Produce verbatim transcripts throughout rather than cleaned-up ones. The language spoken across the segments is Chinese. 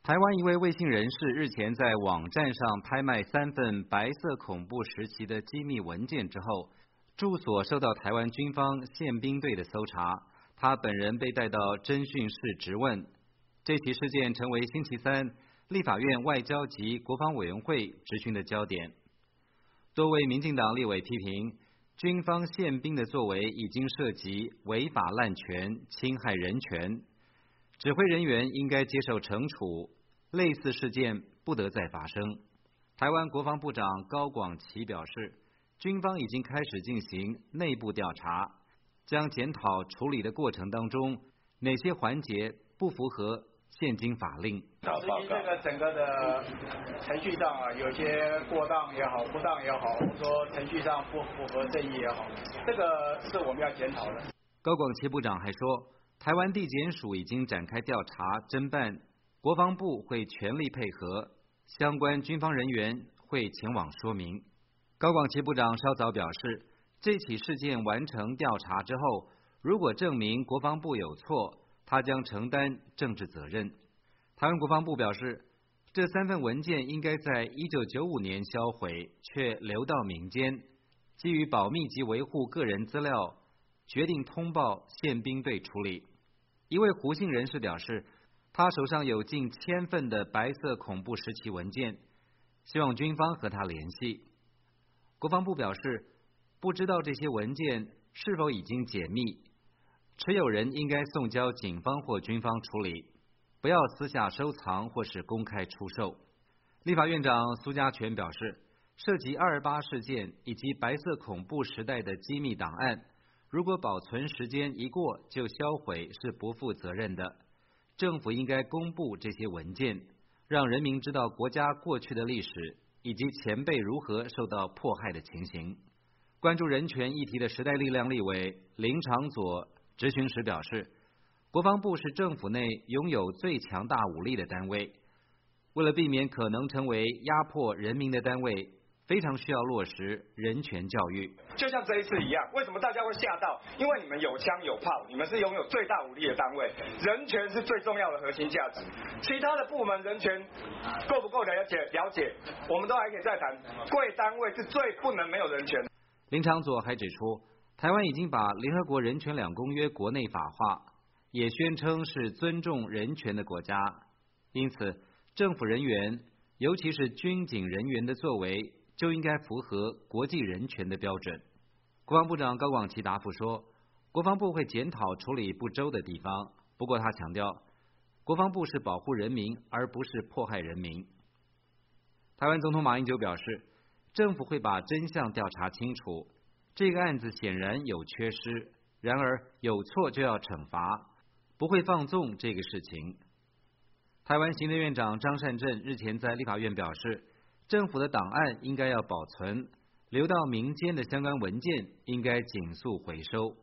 台湾一位魏姓人士日前在网站上拍卖三份白色恐怖时期的机密文件之后，住所受到台湾军方宪兵队的搜查，他本人被带到侦讯室质问。这起事件成为星期三立法院外交及国防委员会质询的焦点。多位民进党立委批评，军方宪兵的作为已经涉及违法滥权、侵害人权，指挥人员应该接受惩处，类似事件不得再发生。台湾国防部长高广齐表示，军方已经开始进行内部调查，将检讨处理的过程当中哪些环节不符合现今法令。 至于这个整个的程序上啊，有些过当也好，不当也好，或者说程序上不符合正义也好，这个是我们要检讨的。 高广齐部长还说，台湾地检署已经展开调查侦办，国防部会全力配合，相关军方人员会前往说明。高广齐部长稍早表示，这起事件完成调查之后，如果证明国防部有错，他将承担政治责任。台湾国防部表示，这三份文件应该在一九九五年销毁，却流到民间，基于保密及维护个人资料，决定通报宪兵队处理。一位胡姓人士表示，他手上有近千份的白色恐怖时期文件，希望军方和他联系。国防部表示，不知道这些文件是否已经解密，持有人应该送交警方或军方处理，不要私下收藏或是公开出售。立法院长苏家全表示，涉及二二八事件以及白色恐怖时代的机密档案，如果保存时间一过就销毁是不负责任的。政府应该公布这些文件，让人民知道国家过去的历史以及前辈如何受到迫害的情形。关注人权议题的时代力量立委林长佐质询时表示，国防部是政府内拥有最强大武力的单位，为了避免可能成为压迫人民的单位，非常需要落实人权教育。 就像这一次一样，为什么大家会吓到？因为你们有枪有炮，你们是拥有最大武力的单位，人权是最重要的核心价值。其他的部门人权够不够了解？了解，我们都还可以再谈。贵单位是最不能没有人权。 林长佐还指出，台湾已经把联合国人权两公约国内法化，也宣称是尊重人权的国家，因此政府人员，尤其是军警人员的作为就应该符合国际人权的标准。国防部长高广齐答复说，国防部会检讨处理不周的地方，不过他强调，国防部是保护人民，而不是迫害人民。台湾总统马英九表示，政府会把真相调查清楚，这个案子显然有缺失，然而有错就要惩罚，不会放纵这个事情。台湾行政院长张善政日前在立法院表示，政府的档案应该要保存，流到民间的相关文件应该尽速回收。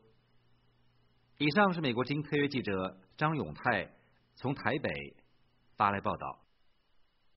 以上是美国经特约记者张永泰从台北发来报道。